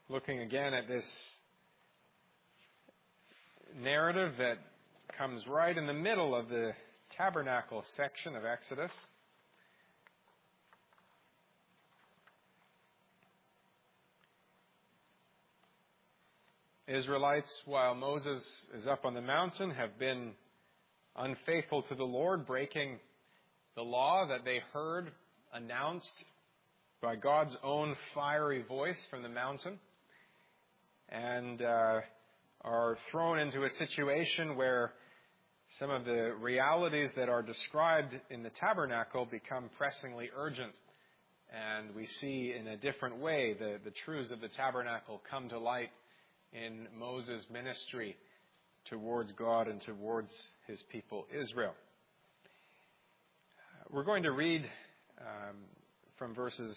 looking again at this narrative that comes right in the middle of the tabernacle section of Exodus. Israelites, while Moses is up on the mountain, have been unfaithful to the Lord, breaking the law that they heard announced by God's own fiery voice from the mountain, and are thrown into a situation where some of the realities that are described in the tabernacle become pressingly urgent. And we see in a different way the truths of the tabernacle come to light in Moses' ministry towards God and towards his people Israel. We're going to read from verses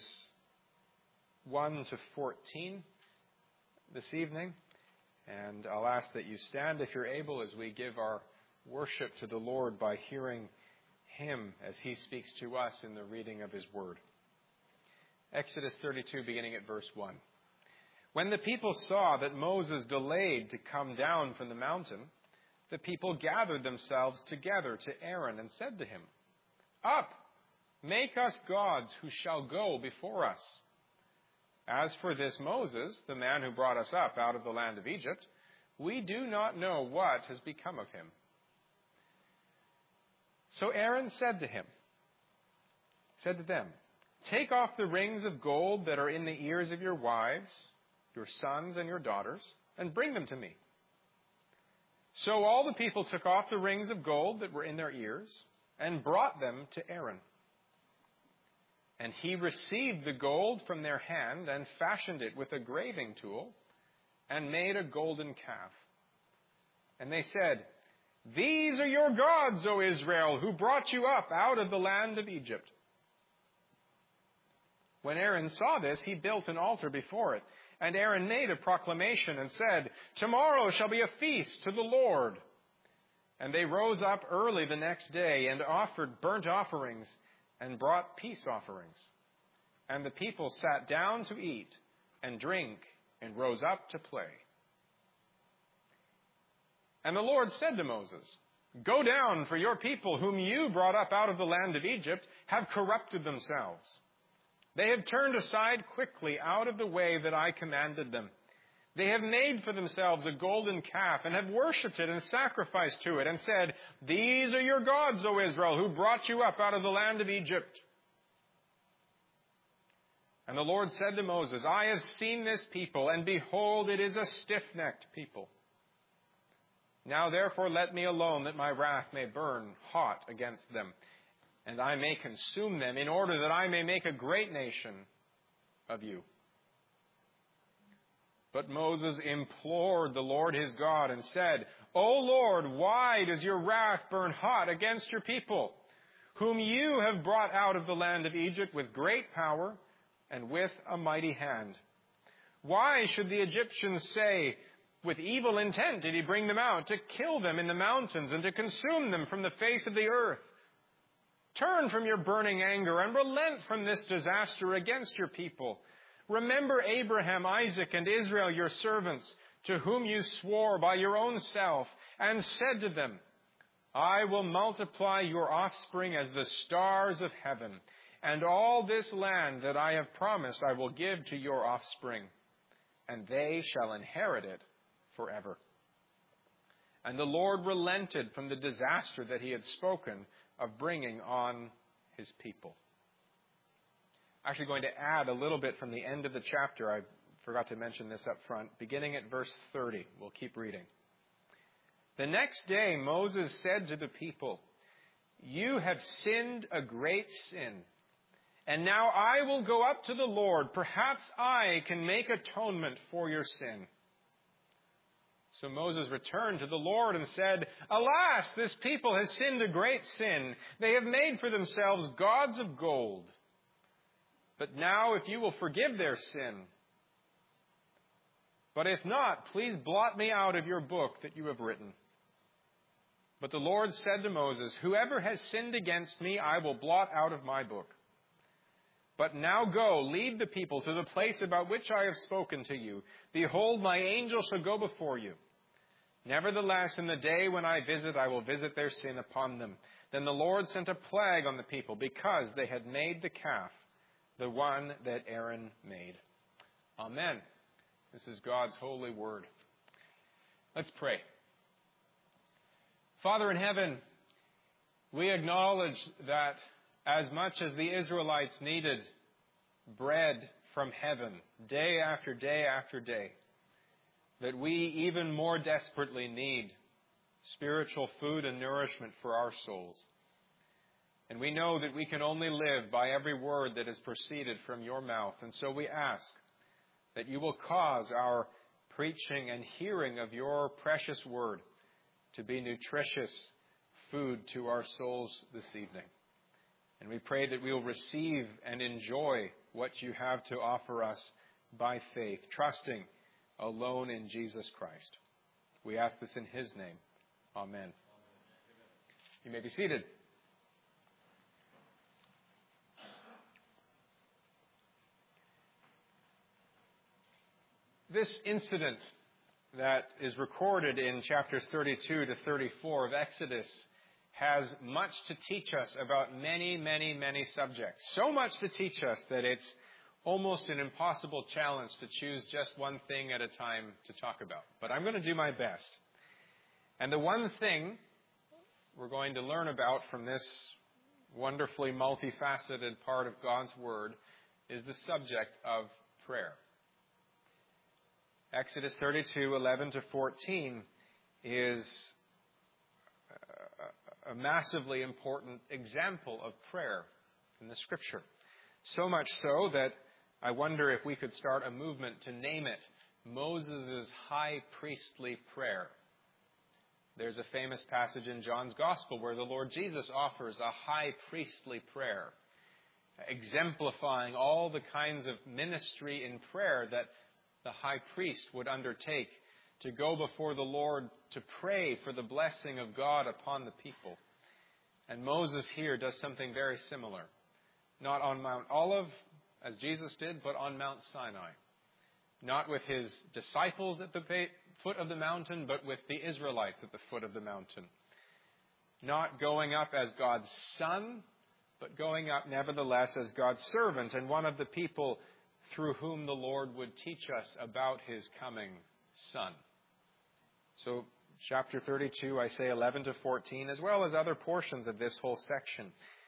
1 to 14 this evening, and I'll ask that you stand if you're able as we give our worship to the Lord by hearing him as he speaks to us in the reading of his word. Exodus 32, beginning at verse 1. When the people saw that Moses delayed to come down from the mountain, the people gathered themselves together to Aaron and said to him, "Up, make us gods who shall go before us. As for this Moses, the man who brought us up out of the land of Egypt, we do not know what has become of him." So Aaron said to them, "Take off the rings of gold that are in the ears of your wives, your sons and your daughters, and bring them to me." So all the people took off the rings of gold that were in their ears and brought them to Aaron. And he received the gold from their hand and fashioned it with a graving tool and made a golden calf. And they said, "These are your gods, O Israel, who brought you up out of the land of Egypt." When Aaron saw this, he built an altar before it. And Aaron made a proclamation and said, "Tomorrow shall be a feast to the Lord." And they rose up early the next day and offered burnt offerings and brought peace offerings. And the people sat down to eat and drink and rose up to play. And the Lord said to Moses, "Go down, for your people whom you brought up out of the land of Egypt have corrupted themselves. They have turned aside quickly out of the way that I commanded them. They have made for themselves a golden calf and have worshipped it and sacrificed to it and said, 'These are your gods, O Israel, who brought you up out of the land of Egypt.' And the Lord said to Moses, 'I have seen this people, and behold, it is a stiff-necked people. Now therefore let me alone, that my wrath may burn hot against them, and I may consume them, in order that I may make a great nation of you.' But Moses implored the Lord his God and said, 'O Lord, why does your wrath burn hot against your people, whom you have brought out of the land of Egypt with great power and with a mighty hand? Why should the Egyptians say, with evil intent did he bring them out, to kill them in the mountains and to consume them from the face of the earth? Turn from your burning anger and relent from this disaster against your people. Remember Abraham, Isaac, and Israel, your servants, to whom you swore by your own self, and said to them, I will multiply your offspring as the stars of heaven, and all this land that I have promised I will give to your offspring, and they shall inherit it forever.' And the Lord relented from the disaster that he had spoken of bringing on his people." I'm actually going to add a little bit from the end of the chapter. I forgot to mention this up front. Beginning at verse 30. We'll keep reading. "The next day Moses said to the people, 'You have sinned a great sin. And now I will go up to the Lord. Perhaps I can make atonement for your sin.' So Moses returned to the Lord and said, 'Alas, this people has sinned a great sin. They have made for themselves gods of gold. But now if you will forgive their sin. But if not, please blot me out of your book that you have written.' But the Lord said to Moses, 'Whoever has sinned against me, I will blot out of my book.' But now go, lead the people to the place about which I have spoken to you. Behold, my angel shall go before you. Nevertheless, in the day when I will visit their sin upon them. Then the Lord sent a plague on the people because they had made the calf, the one that Aaron made. Amen. This is God's holy word. Let's pray. Father in heaven, we acknowledge that as much as the Israelites needed bread from heaven day after day after day, that we even more desperately need spiritual food and nourishment for our souls. And we know that we can only live by every word that has proceeded from your mouth. And so we ask that you will cause our preaching and hearing of your precious word to be nutritious food to our souls this evening. And we pray that we will receive and enjoy what you have to offer us by faith, trusting alone in Jesus Christ. We ask this in his name. Amen. You may be seated. This incident that is recorded in chapters 32 to 34 of Exodus has much to teach us about many, many, many subjects. So much to teach us that it's almost an impossible challenge to choose just one thing at a time to talk about. But I'm going to do my best. And the one thing we're going to learn about from this wonderfully multifaceted part of God's Word is the subject of prayer. Exodus 32, 11 to 14 is a massively important example of prayer in the Scripture. So much so that I wonder if we could start a movement to name it Moses' high priestly prayer. There's a famous passage in John's Gospel where the Lord Jesus offers a high priestly prayer, exemplifying all the kinds of ministry in prayer that the high priest would undertake to go before the Lord to pray for the blessing of God upon the people. And Moses here does something very similar. Not on Mount Olive, as Jesus did, but on Mount Sinai. Not with his disciples at the foot of the mountain, but with the Israelites at the foot of the mountain. Not going up as God's son, but going up nevertheless as God's servant and one of the people through whom the Lord would teach us about his coming Son. So, chapter 32, I say 11 to 14, as well as other portions of this whole section,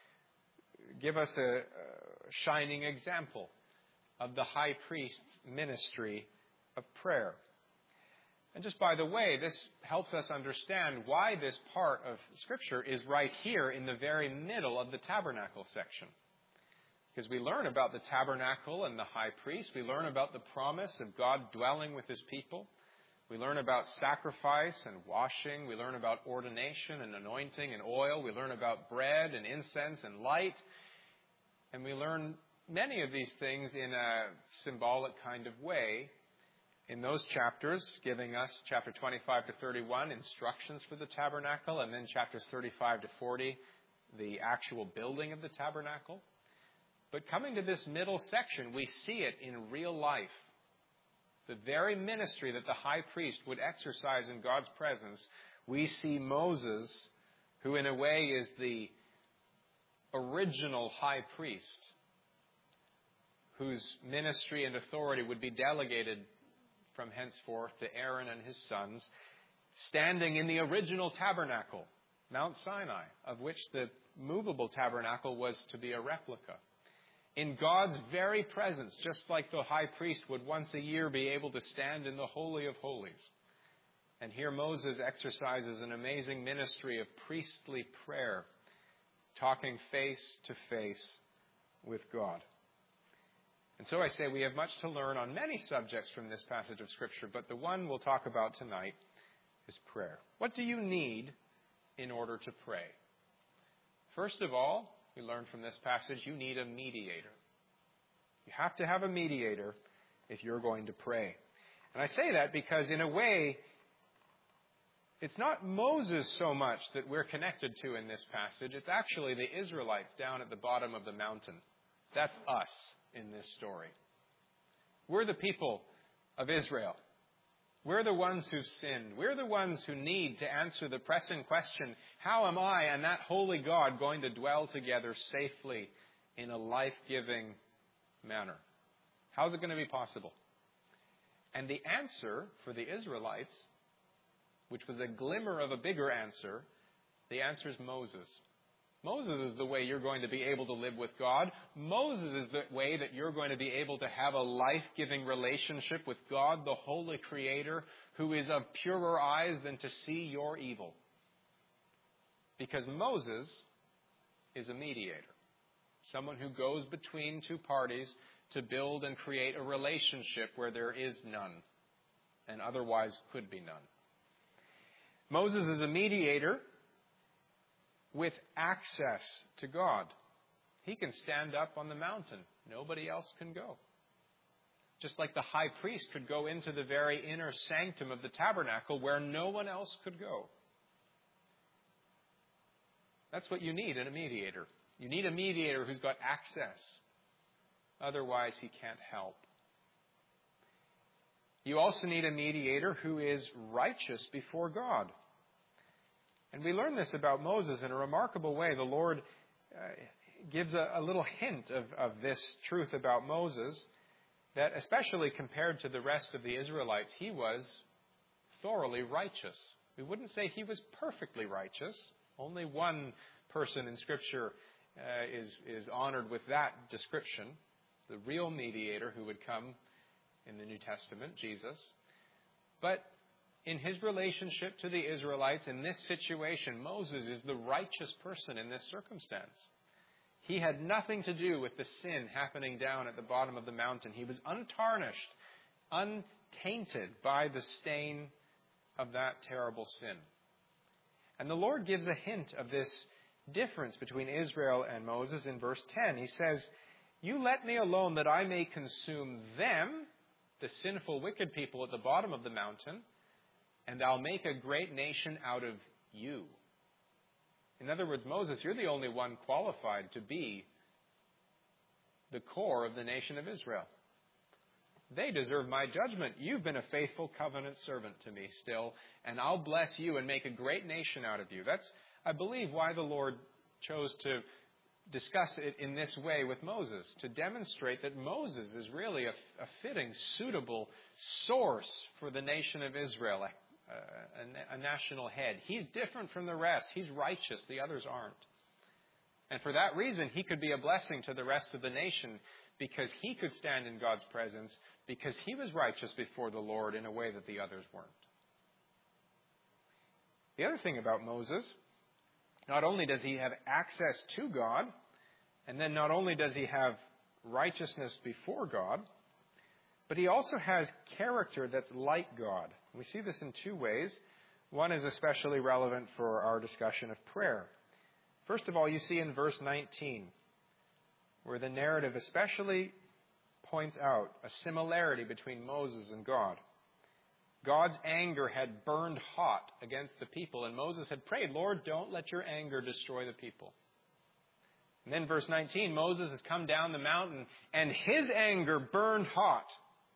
give us a shining example of the high priest's ministry of prayer. And just by the way, this helps us understand why this part of Scripture is right here in the very middle of the tabernacle section. Because we learn about the tabernacle and the high priest. We learn about the promise of God dwelling with his people. We learn about sacrifice and washing. We learn about ordination and anointing and oil. We learn about bread and incense and light. And we learn many of these things in a symbolic kind of way in those chapters, giving us chapter 25 to 31, instructions for the tabernacle, and then chapters 35 to 40, the actual building of the tabernacle. But coming to this middle section, we see it in real life. The very ministry that the high priest would exercise in God's presence, we see Moses, who in a way is the original high priest, whose ministry and authority would be delegated from henceforth to Aaron and his sons, standing in the original tabernacle, Mount Sinai, of which the movable tabernacle was to be a replica. In God's very presence, just like the high priest would once a year be able to stand in the Holy of Holies. And here Moses exercises an amazing ministry of priestly prayer, talking face to face with God. And so I say we have much to learn on many subjects from this passage of Scripture, but the one we'll talk about tonight is prayer. What do you need in order to pray? First of all, we learn from this passage, you need a mediator. You have to have a mediator if you're going to pray. And I say that because in a way, it's not Moses so much that we're connected to in this passage. It's actually the Israelites down at the bottom of the mountain That's us in this story. We're the people of Israel. We're the ones who've sinned. We're the ones who need to answer the pressing question, how am I and that holy God going to dwell together safely in a life-giving manner? How's it going to be possible? And the answer for the Israelites, which was a glimmer of a bigger answer, the answer is Moses. Moses is the way you're going to be able to live with God. Moses is the way that you're going to be able to have a life-giving relationship with God, the holy Creator, who is of purer eyes than to see your evil. Because Moses is a mediator, someone who goes between two parties to build and create a relationship where there is none, and otherwise could be none. Moses is a mediator with access to God. He can stand up on the mountain. Nobody else can go. Just like the high priest could go into the very inner sanctum of the tabernacle where no one else could go. That's what you need in a mediator. You need a mediator who's got access. Otherwise, he can't help. You also need a mediator who is righteous before God. And we learn this about Moses in a remarkable way. The Lord gives a little hint of this truth about Moses, that especially compared to the rest of the Israelites, he was thoroughly righteous. We wouldn't say he was perfectly righteous. Only one person in Scripture is honored with that description, the real mediator who would come in the New Testament, Jesus. But in his relationship to the Israelites, in this situation, Moses is the righteous person in this circumstance. He had nothing to do with the sin happening down at the bottom of the mountain. He was untarnished, untainted by the stain of that terrible sin. And the Lord gives a hint of this difference between Israel and Moses in verse 10. He says, "You let me alone that I may consume them," the sinful, wicked people at the bottom of the mountain, "and I'll make a great nation out of you." In other words, Moses, you're the only one qualified to be the core of the nation of Israel. They deserve my judgment. You've been a faithful covenant servant to me still, and I'll bless you and make a great nation out of you. That's, I believe, why the Lord chose to discuss it in this way with Moses, to demonstrate that Moses is really a fitting, suitable source for the nation of Israel, a national head. He's different from the rest. He's righteous. The others aren't. And for that reason, he could be a blessing to the rest of the nation because he could stand in God's presence because he was righteous before the Lord in a way that the others weren't. The other thing about Moses, not only does he have access to God, and then not only does he have righteousness before God, but he also has character that's like God. We see this in two ways. One is especially relevant for our discussion of prayer. First of all, you see in verse 19, where the narrative especially points out a similarity between Moses and God. God's anger had burned hot against the people, and Moses had prayed, "Lord, don't let your anger destroy the people." And then verse 19, Moses has come down the mountain, and his anger burned hot.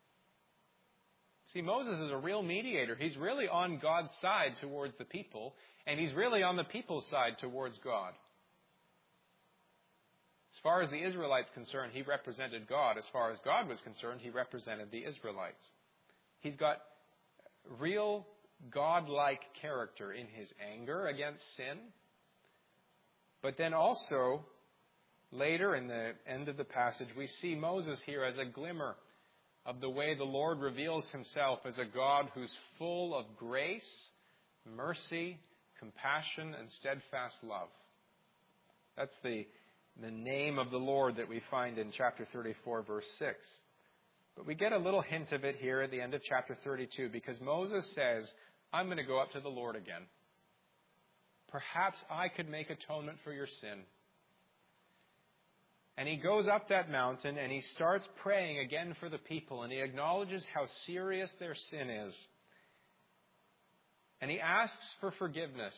See, Moses is a real mediator. He's really on God's side towards the people, and he's really on the people's side towards God. As far as the Israelites concerned, he represented God. As far as God was concerned, he represented the Israelites. He's got real God-like character in his anger against sin. But then also, later in the end of the passage, we see Moses here as a glimmer of the way the Lord reveals himself as a God who's full of grace, mercy, compassion, and steadfast love. That's the name of the Lord that we find in chapter 34, verse 6. But we get a little hint of it here at the end of chapter 32, because Moses says, "I'm going to go up to the Lord again. Perhaps I could make atonement for your sin." And he goes up that mountain and he starts praying again for the people, and he acknowledges how serious their sin is. And he asks for forgiveness.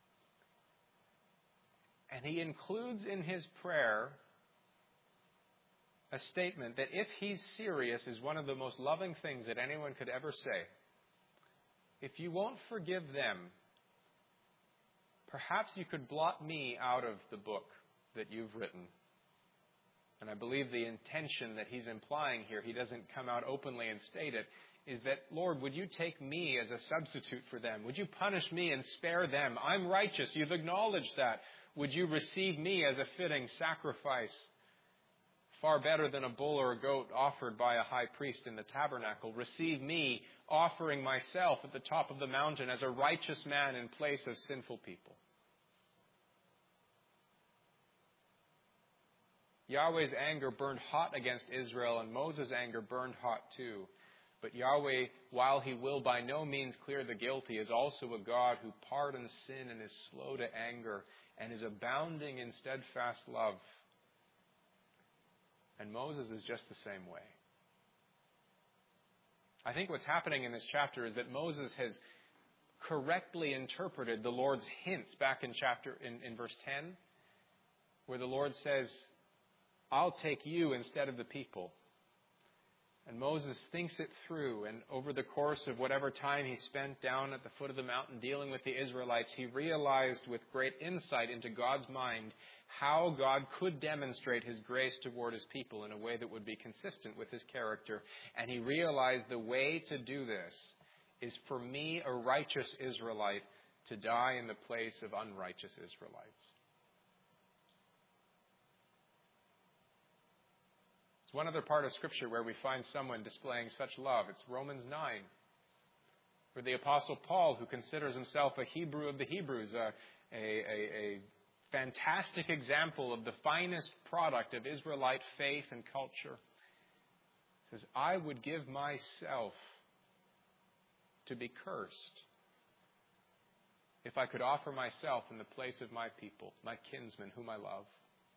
And he includes in his prayer a statement that, if he's serious, is one of the most loving things that anyone could ever say. If you won't forgive them, perhaps you could blot me out of the book that you've written. And I believe the intention that he's implying here, he doesn't come out openly and state it, is that, Lord, would you take me as a substitute for them? Would you punish me and spare them? I'm righteous. You've acknowledged that. Would you receive me as a fitting sacrifice? Far better than a bull or a goat offered by a high priest in the tabernacle. Receive me offering myself at the top of the mountain as a righteous man in place of sinful people. Yahweh's anger burned hot against Israel, and Moses' anger burned hot too. But Yahweh, while he will by no means clear the guilty, is also a God who pardons sin and is slow to anger and is abounding in steadfast love. And Moses is just the same way. I think what's happening in this chapter is that Moses has correctly interpreted the Lord's hints back in verse 10, where the Lord says, I'll take you instead of the people. And Moses thinks it through, and over the course of whatever time he spent down at the foot of the mountain dealing with the Israelites, he realized with great insight into God's mind how God could demonstrate his grace toward his people in a way that would be consistent with his character. And he realized the way to do this is for me, a righteous Israelite, to die in the place of unrighteous Israelites. One other part of Scripture where we find someone displaying such love. It's Romans 9, where the Apostle Paul, who considers himself a Hebrew of the Hebrews, a fantastic example of the finest product of Israelite faith and culture, says, I would give myself to be cursed if I could offer myself in the place of my people, my kinsmen whom I love.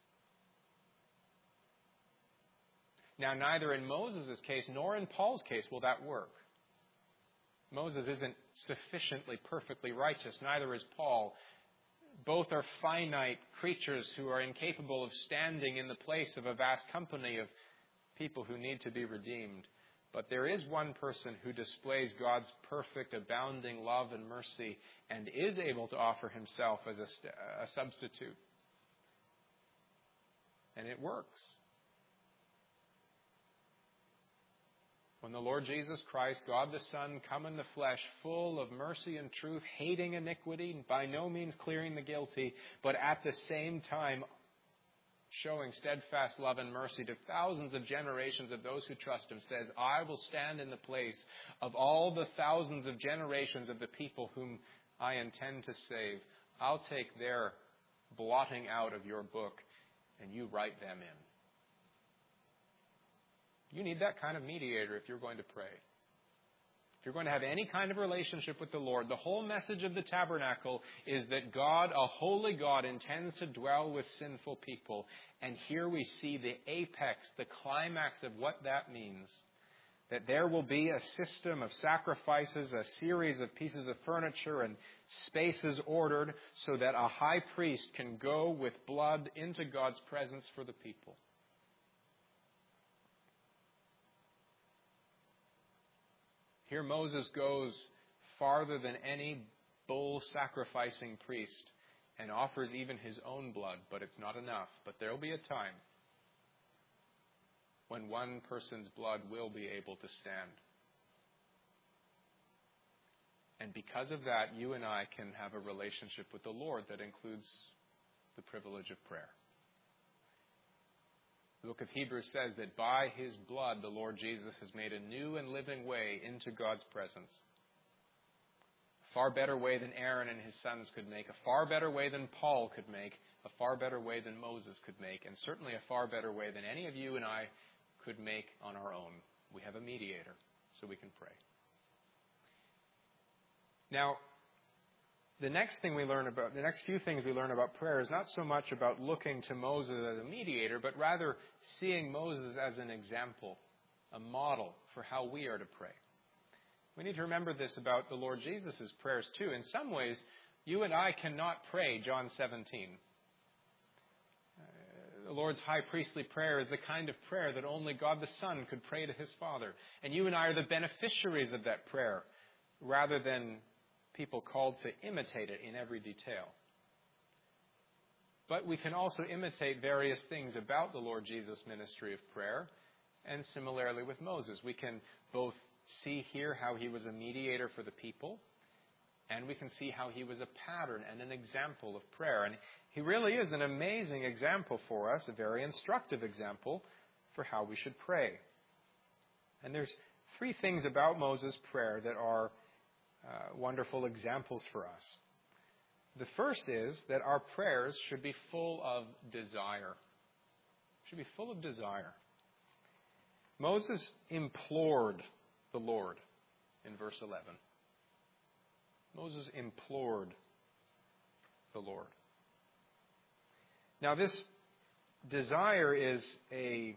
Now, neither in Moses' case nor in Paul's case will that work. Moses isn't sufficiently perfectly righteous. Neither is Paul. Both are finite creatures who are incapable of standing in the place of a vast company of people who need to be redeemed. But there is one person who displays God's perfect, abounding love and mercy and is able to offer himself as a substitute. And it works. When the Lord Jesus Christ, God the Son, come in the flesh, full of mercy and truth, hating iniquity, by no means clearing the guilty, but at the same time showing steadfast love and mercy to thousands of generations of those who trust him, says, I will stand in the place of all the thousands of generations of the people whom I intend to save. I'll take their blotting out of your book, and you write them in. You need that kind of mediator if you're going to pray. If you're going to have any kind of relationship with the Lord, the whole message of the tabernacle is that God, a holy God, intends to dwell with sinful people. And here we see the apex, the climax of what that means. That there will be a system of sacrifices, a series of pieces of furniture and spaces ordered so that a high priest can go with blood into God's presence for the people. Here Moses goes farther than any bull sacrificing priest and offers even his own blood, but it's not enough. But there will be a time when one person's blood will be able to stand. And because of that, you and I can have a relationship with the Lord that includes the privilege of prayer. The book of Hebrews says that by his blood, the Lord Jesus has made a new and living way into God's presence. A far better way than Aaron and his sons could make, a far better way than Paul could make, a far better way than Moses could make, and certainly a far better way than any of you and I could make on our own. We have a mediator, so we can pray. Now, the next few things we learn about prayer is not so much about looking to Moses as a mediator, but rather seeing Moses as an example, a model for how we are to pray. We need to remember this about the Lord Jesus' prayers too. In some ways, you and I cannot pray John 17. The Lord's high priestly prayer is the kind of prayer that only God the Son could pray to his Father. And you and I are the beneficiaries of that prayer, rather than people called to imitate it in every detail. But we can also imitate various things about the Lord Jesus' ministry of prayer, and similarly with Moses. We can both see here how he was a mediator for the people, and we can see how he was a pattern and an example of prayer. And he really is an amazing example for us, a very instructive example for how we should pray. And there's three things about Moses' prayer that are wonderful examples for us. The first is that our prayers should be full of desire. Should be full of desire. Moses implored the Lord in verse 11. Moses implored the Lord. Now this desire is a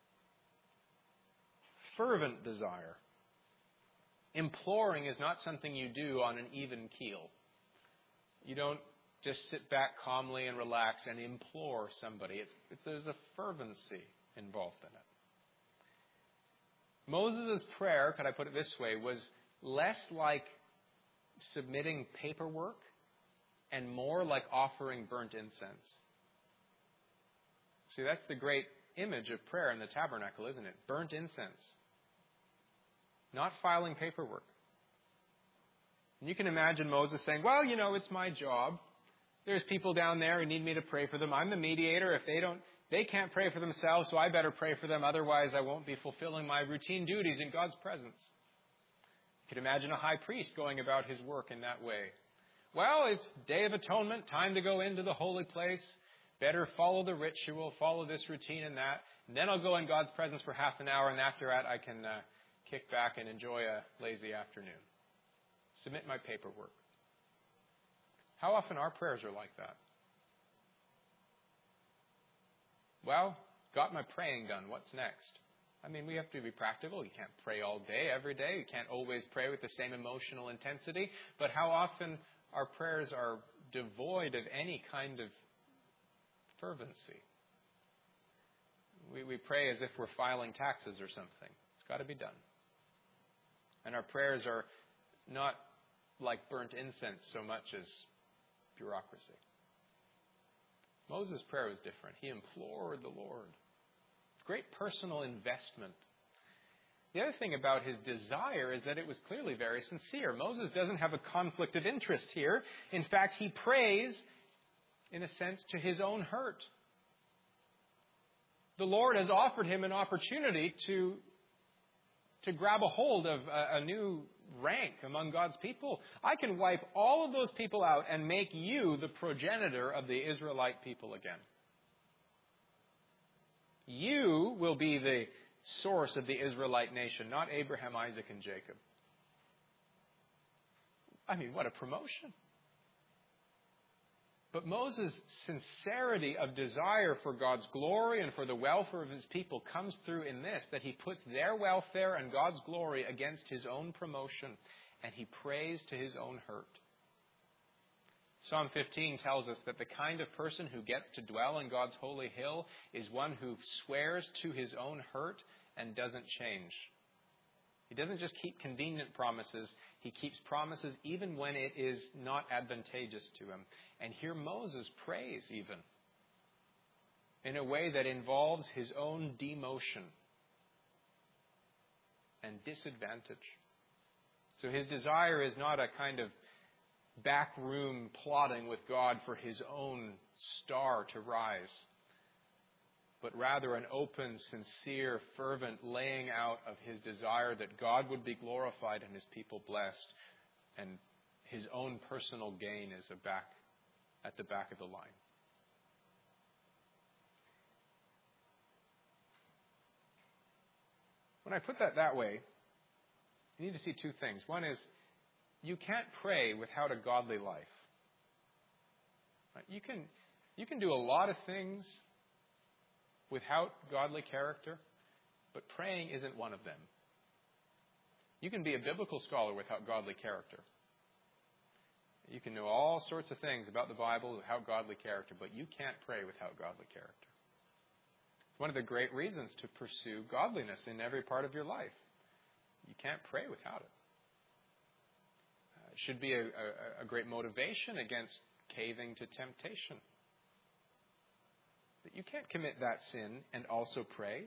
fervent desire. Imploring is not something you do on an even keel. You don't just sit back calmly and relax and implore somebody. There's a fervency involved in it. Moses' prayer, could I put it this way, was less like submitting paperwork and more like offering burnt incense. See, that's the great image of prayer in the tabernacle, isn't it? Burnt incense. Not filing paperwork. And you can imagine Moses saying, well, it's my job. There's people down there who need me to pray for them. I'm the mediator. If they can't pray for themselves, so I better pray for them. Otherwise, I won't be fulfilling my routine duties in God's presence. You could imagine a high priest going about his work in that way. Well, it's Day of Atonement, time to go into the holy place. Better follow the ritual, follow this routine and that. And then I'll go in God's presence for half an hour, and after that I can kick back and enjoy a lazy afternoon. Submit my paperwork. How often our prayers are like that? Well, got my praying done. What's next? I mean, we have to be practical. You can't pray all day, every day. You can't always pray with the same emotional intensity. But how often our prayers are devoid of any kind of fervency? We pray as if we're filing taxes or something. It's got to be done. And our prayers are not like burnt incense so much as bureaucracy. Moses' prayer was different. He implored the Lord. Great personal investment. The other thing about his desire is that it was clearly very sincere. Moses doesn't have a conflict of interest here. In fact, he prays, in a sense, to his own hurt. The Lord has offered him an opportunity to grab a hold of a new rank among God's people. I can wipe all of those people out and make you the progenitor of the Israelite people again. You will be the source of the Israelite nation, not Abraham, Isaac, and Jacob. I mean, what a promotion. But Moses' sincerity of desire for God's glory and for the welfare of his people comes through in this, that he puts their welfare and God's glory against his own promotion, and he prays to his own hurt. Psalm 15 tells us that the kind of person who gets to dwell in God's holy hill is one who swears to his own hurt and doesn't change. He doesn't just keep convenient promises. He keeps promises even when it is not advantageous to him. And here Moses prays even in a way that involves his own demotion and disadvantage. So his desire is not a kind of backroom plotting with God for his own star to rise, but rather an open, sincere, fervent laying out of his desire that God would be glorified and his people blessed, and his own personal gain is at the back of the line. When I put that way, you need to see two things. One is, you can't pray without a godly life. You can do a lot of things without godly character, but praying isn't one of them. You can be a biblical scholar without godly character. You can know all sorts of things about the Bible without godly character, but you can't pray without godly character. It's one of the great reasons to pursue godliness in every part of your life. You can't pray without it. It should be a great motivation against caving to temptation. That you can't commit that sin and also pray.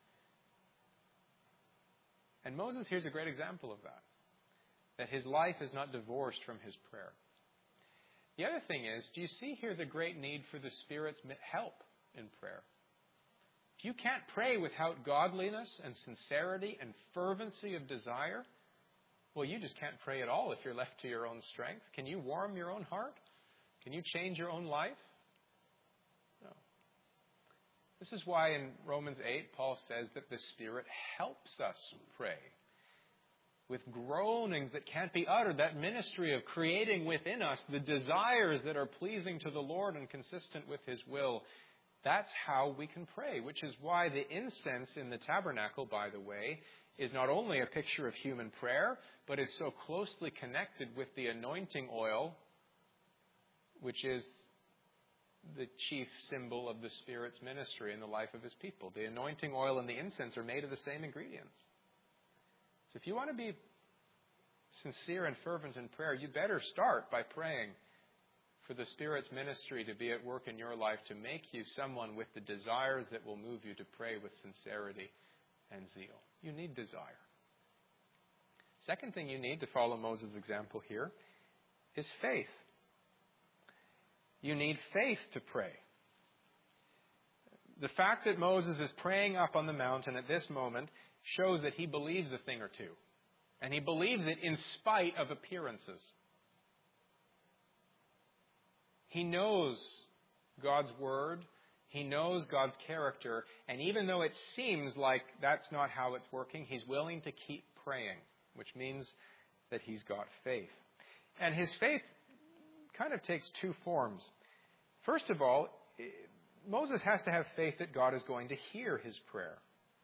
And Moses here's a great example of that. That his life is not divorced from his prayer. The other thing is, do you see here the great need for the Spirit's help in prayer? If you can't pray without godliness and sincerity and fervency of desire, well, you just can't pray at all if you're left to your own strength. Can you warm your own heart? Can you change your own life? No. This is why in Romans 8, Paul says that the Spirit helps us pray with groanings that can't be uttered. That ministry of creating within us the desires that are pleasing to the Lord and consistent with His will. That's how we can pray, which is why the incense in the tabernacle, by the way, is not only a picture of human prayer, but is so closely connected with the anointing oil, which is the chief symbol of the Spirit's ministry in the life of His people. The anointing oil and the incense are made of the same ingredients. So if you want to be sincere and fervent in prayer, you better start by praying for the Spirit's ministry to be at work in your life to make you someone with the desires that will move you to pray with sincerity and zeal. You need desire. Second thing you need to follow Moses' example here is faith. You need faith to pray. The fact that Moses is praying up on the mountain at this moment shows that he believes a thing or two. And he believes it in spite of appearances. He knows God's word. He knows God's character. And even though it seems like that's not how it's working, he's willing to keep praying, which means that he's got faith. And his faith kind of takes two forms. First of all, Moses has to have faith that God is going to hear his prayer.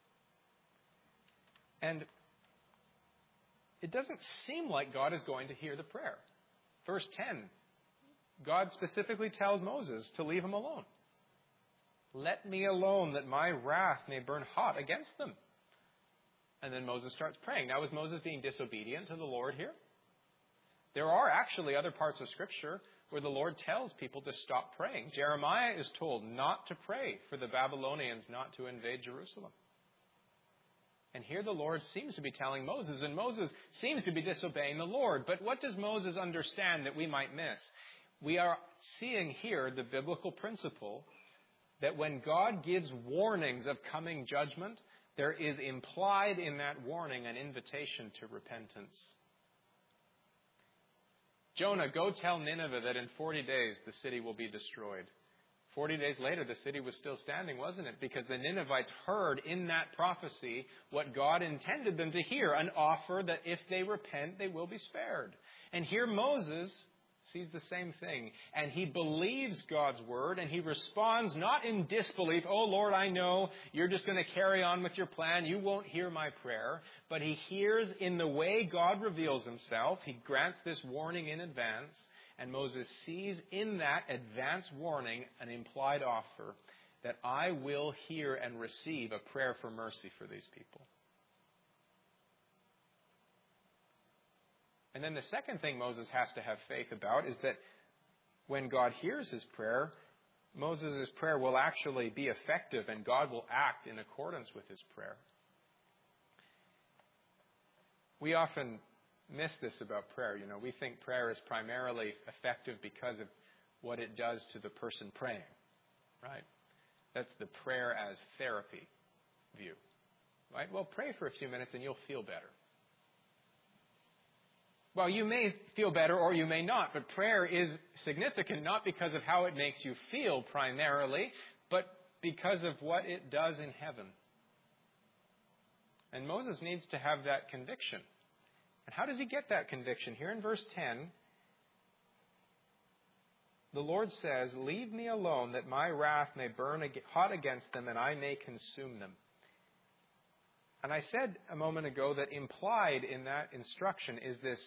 And it doesn't seem like God is going to hear the prayer. Verse 10, God specifically tells Moses to leave him alone. Let me alone that my wrath may burn hot against them. And then Moses starts praying. Now, is Moses being disobedient to the Lord here? There are actually other parts of Scripture where the Lord tells people to stop praying. Jeremiah is told not to pray for the Babylonians not to invade Jerusalem. And here the Lord seems to be telling Moses, and Moses seems to be disobeying the Lord. But what does Moses understand that we might miss? We are seeing here the biblical principle that when God gives warnings of coming judgment, there is implied in that warning an invitation to repentance. Jonah, go tell Nineveh that in 40 days the city will be destroyed. 40 days later, the city was still standing, wasn't it? Because the Ninevites heard in that prophecy what God intended them to hear, an offer that if they repent, they will be spared. And here Moses sees the same thing. And he believes God's word, and he responds not in disbelief, oh Lord, I know you're just going to carry on with your plan. You won't hear my prayer. But he hears in the way God reveals himself. He grants this warning in advance. And Moses sees in that advance warning an implied offer that I will hear and receive a prayer for mercy for these people. And then the second thing Moses has to have faith about is that when God hears his prayer, Moses' prayer will actually be effective and God will act in accordance with his prayer. We often miss this about prayer. You know, we think prayer is primarily effective because of what it does to the person praying, right? That's the prayer as therapy view, right? Well, pray for a few minutes and you'll feel better. Well, you may feel better or you may not, but prayer is significant not because of how it makes you feel primarily, but because of what it does in heaven. And Moses needs to have that conviction. And how does he get that conviction? Here in verse 10, the Lord says, leave me alone that my wrath may burn hot against them and I may consume them. And I said a moment ago that implied in that instruction is this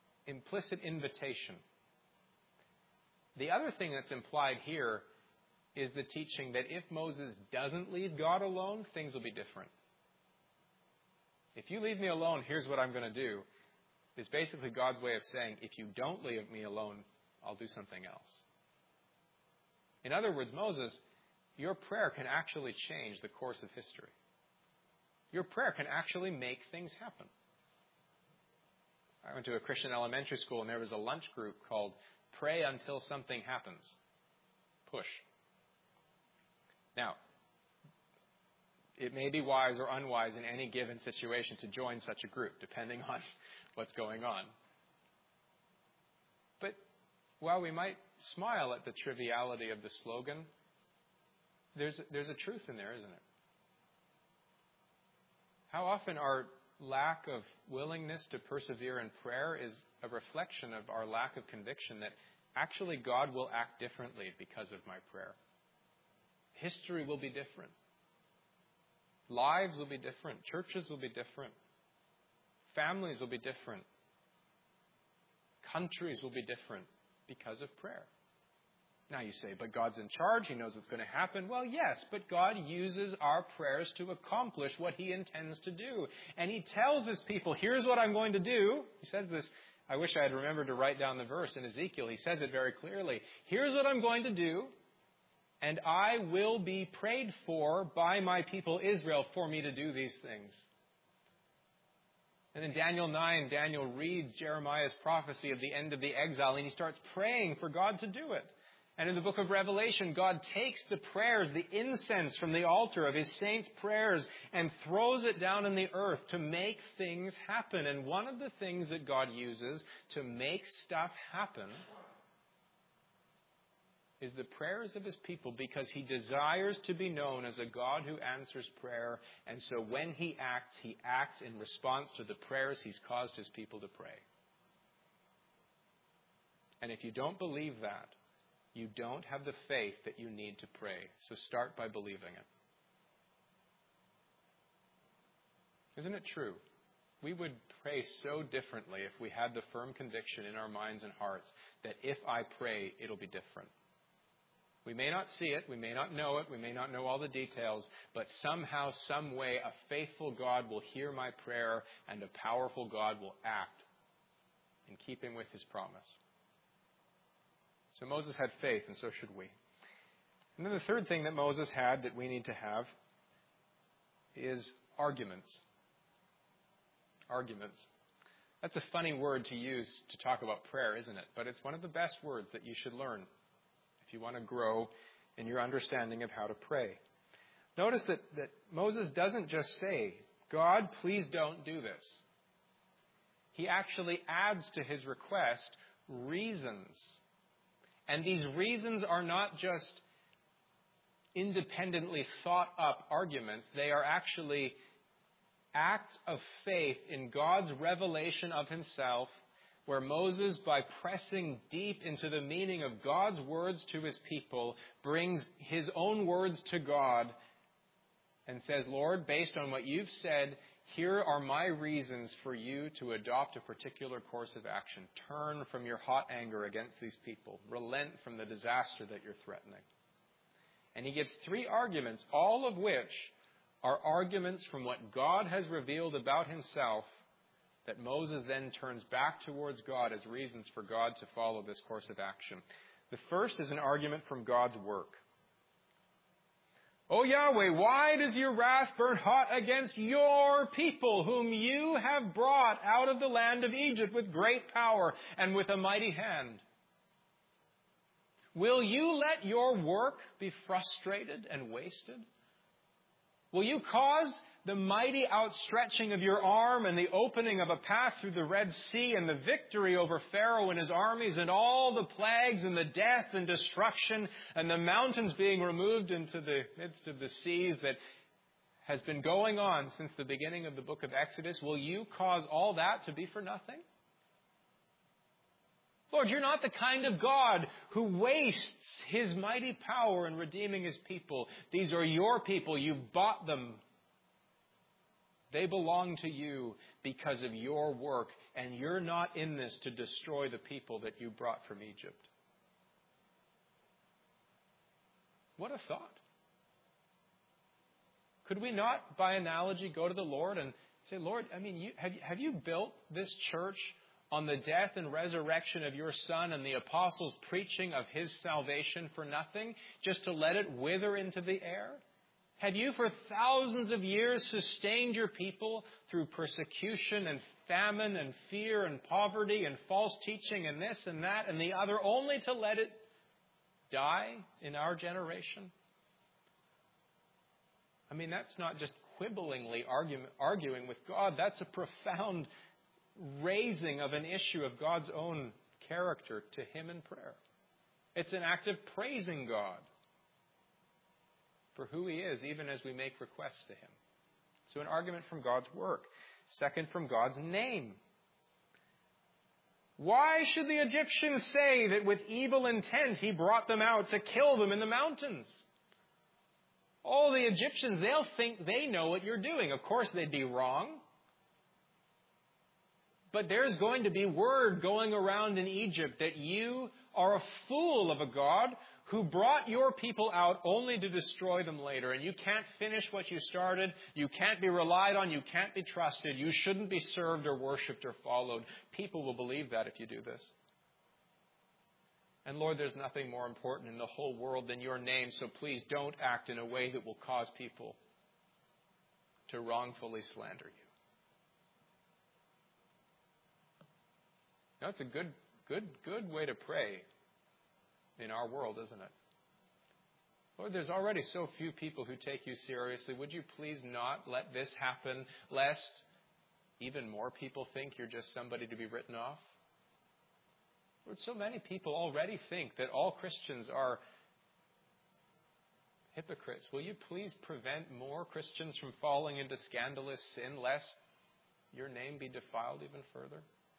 implicit invitation. The other thing that's implied here is the teaching that if Moses doesn't leave God alone, things will be different. If you leave me alone, here's what I'm going to do, is basically God's way of saying, if you don't leave me alone, I'll do something else. In other words, Moses, your prayer can actually change the course of history. Your prayer can actually make things happen. I went to a Christian elementary school, and there was a lunch group called Pray Until Something Happens. Push. Now, it may be wise or unwise in any given situation to join such a group, depending on what's going on. But while we might smile at the triviality of the slogan, there's a truth in there, isn't it? How often our lack of willingness to persevere in prayer is a reflection of our lack of conviction that actually God will act differently because of my prayer. History will be different. Lives will be different. Churches will be different. Families will be different. Countries will be different because of prayer. Now you say, but God's in charge. He knows what's going to happen. Well, yes, but God uses our prayers to accomplish what He intends to do. And He tells His people, here's what I'm going to do. He says this. I wish I had remembered to write down the verse in Ezekiel. He says it very clearly. Here's what I'm going to do. And I will be prayed for by my people Israel for me to do these things. And in Daniel 9, Daniel reads Jeremiah's prophecy of the end of the exile, and he starts praying for God to do it. And in the book of Revelation, God takes the prayers, the incense from the altar of His saints' prayers, and throws it down in the earth to make things happen. And one of the things that God uses to make stuff happen is the prayers of His people, because He desires to be known as a God who answers prayer. And so when He acts in response to the prayers He's caused His people to pray. And if you don't believe that, you don't have the faith that you need to pray. So start by believing it. Isn't it true? We would pray so differently if we had the firm conviction in our minds and hearts that if I pray, it'll be different. We may not see it, we may not know it, we may not know all the details, but somehow, some way, a faithful God will hear my prayer and a powerful God will act in keeping with His promise. So Moses had faith, and so should we. And then the third thing that Moses had that we need to have is arguments. Arguments. That's a funny word to use to talk about prayer, isn't it? But it's one of the best words that you should learn if you want to grow in your understanding of how to pray. Notice that Moses doesn't just say, God, please don't do this. He actually adds to his request reasons. And these reasons are not just independently thought up arguments. They are actually acts of faith in God's revelation of Himself, where Moses, by pressing deep into the meaning of God's words to his people, brings his own words to God and says, Lord, based on what you've said, here are my reasons for you to adopt a particular course of action. Turn from your hot anger against these people. Relent from the disaster that you're threatening. And he gives three arguments, all of which are arguments from what God has revealed about Himself that Moses then turns back towards God as reasons for God to follow this course of action. The first is an argument from God's work. O Yahweh, why does your wrath burn hot against your people, whom you have brought out of the land of Egypt with great power and with a mighty hand? Will you let your work be frustrated and wasted? Will you cause the mighty outstretching of your arm and the opening of a path through the Red Sea and the victory over Pharaoh and his armies and all the plagues and the death and destruction and the mountains being removed into the midst of the seas that has been going on since the beginning of the book of Exodus? Will you cause all that to be for nothing? Lord, you're not the kind of God who wastes His mighty power in redeeming His people. These are your people. You've bought them. They belong to you because of your work, and you're not in this to destroy the people that you brought from Egypt. What a thought. Could we not, by analogy, go to the Lord and say, Lord, have you built this church on the death and resurrection of your Son and the apostles' preaching of His salvation for nothing, just to let it wither into the air? Have you for thousands of years sustained your people through persecution and famine and fear and poverty and false teaching and this and that and the other, only to let it die in our generation? That's not just quibblingly arguing with God. That's a profound raising of an issue of God's own character to Him in prayer. It's an act of praising God for who He is, even as we make requests to Him. So an argument from God's work. Second, from God's name. Why should the Egyptians say that with evil intent He brought them out to kill them in the mountains? All the Egyptians, they'll think they know what you're doing. Of course, they'd be wrong. But there's going to be word going around in Egypt that you are a fool of a God who brought your people out only to destroy them later. And you can't finish what you started. You can't be relied on. You can't be trusted. You shouldn't be served or worshipped or followed. People will believe that if you do this. And Lord, there's nothing more important in the whole world than your name, so please don't act in a way that will cause people to wrongfully slander you. Now, it's a good way to pray in our world, isn't it? Lord, there's already so few people who take you seriously. Would you please not let this happen, lest even more people think you're just somebody to be written off? Lord, so many people already think that all Christians are hypocrites. Will you please prevent more Christians from falling into scandalous sin, lest your name be defiled even further?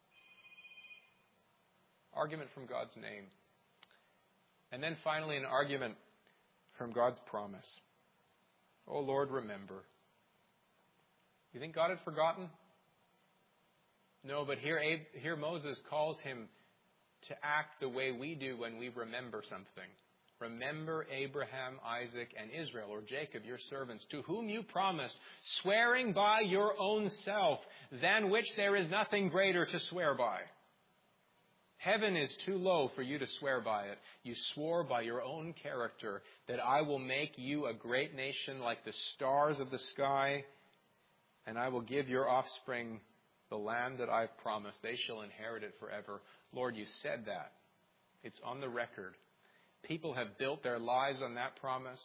Argument from God's name. And then finally, an argument from God's promise. Oh Lord, remember. You think God had forgotten? No, but here Moses calls him to act the way we do when we remember something. Remember Abraham, Isaac, and Israel, or Jacob, your servants, to whom you promised, swearing by your own self, than which there is nothing greater to swear by. Heaven is too low for you to swear by it. You swore by your own character that I will make you a great nation like the stars of the sky, and I will give your offspring the land that I've promised. They shall inherit it forever. Lord, you said that. It's on the record. People have built their lives on that promise.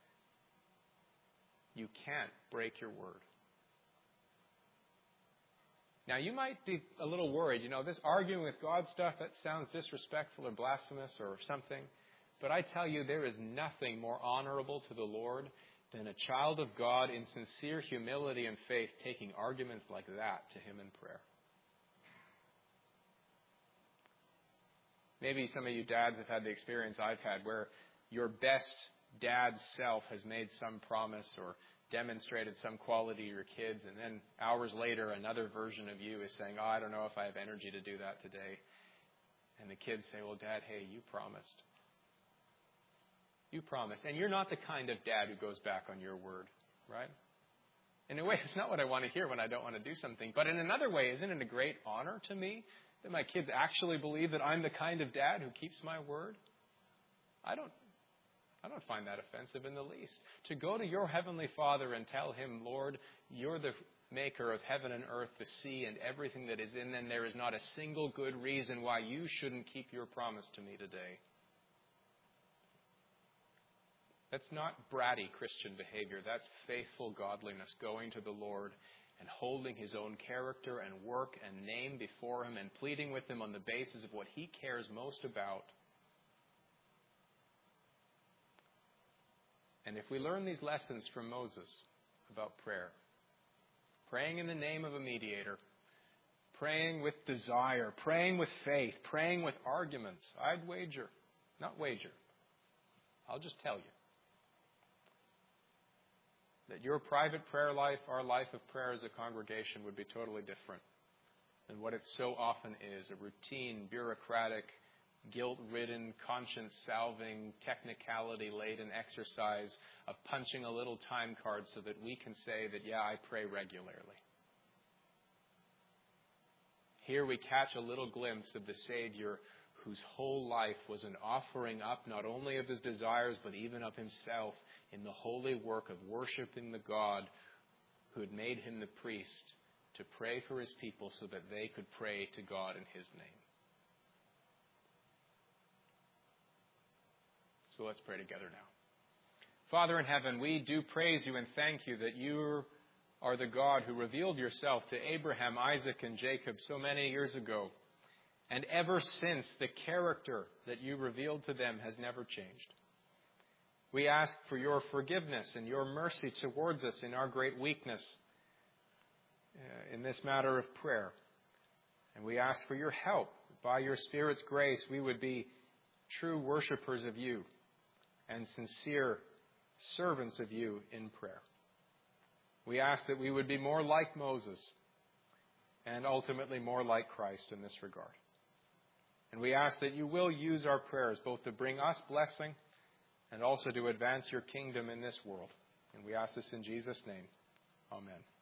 You can't break your word. Now, you might be a little worried. This arguing with God stuff, that sounds disrespectful or blasphemous or something. But I tell you, there is nothing more honorable to the Lord than a child of God in sincere humility and faith taking arguments like that to Him in prayer. Maybe some of you dads have had the experience I've had where your best dad self has made some promise or demonstrated some quality to your kids, and then hours later another version of you is saying, I don't know if I have energy to do that today. And the kids say, well, Dad, hey, you promised. You promised. And you're not the kind of dad who goes back on your word, right? In a way, it's not what I want to hear when I don't want to do something. But in another way, isn't it a great honor to me that my kids actually believe that I'm the kind of dad who keeps my word? I don't find that offensive in the least. To go to your Heavenly Father and tell Him, Lord, you're the maker of heaven and earth, the sea, and everything that is in them. There is not a single good reason why you shouldn't keep your promise to me today. That's not bratty Christian behavior. That's faithful godliness, going to the Lord and holding His own character and work and name before Him and pleading with Him on the basis of what He cares most about. And if we learn these lessons from Moses about prayer, praying in the name of a mediator, praying with desire, praying with faith, praying with arguments, I'd wager, not wager, I'll just tell you, that your private prayer life, our life of prayer as a congregation, would be totally different than what it so often is, a routine, bureaucratic, guilt-ridden, conscience-salving, technicality-laden exercise of punching a little time card so that we can say that, yeah, I pray regularly. Here we catch a little glimpse of the Savior whose whole life was an offering up not only of his desires but even of himself in the holy work of worshiping the God who had made him the priest to pray for his people so that they could pray to God in his name. So let's pray together now. Father in heaven, we do praise you and thank you that you are the God who revealed yourself to Abraham, Isaac, and Jacob so many years ago. And ever since, the character that you revealed to them has never changed. We ask for your forgiveness and your mercy towards us in our great weakness in this matter of prayer. And we ask for your help. By your Spirit's grace, we would be true worshipers of you and sincere servants of you in prayer. We ask that we would be more like Moses and ultimately more like Christ in this regard. And we ask that you will use our prayers both to bring us blessing and also to advance your kingdom in this world. And we ask this in Jesus' name. Amen.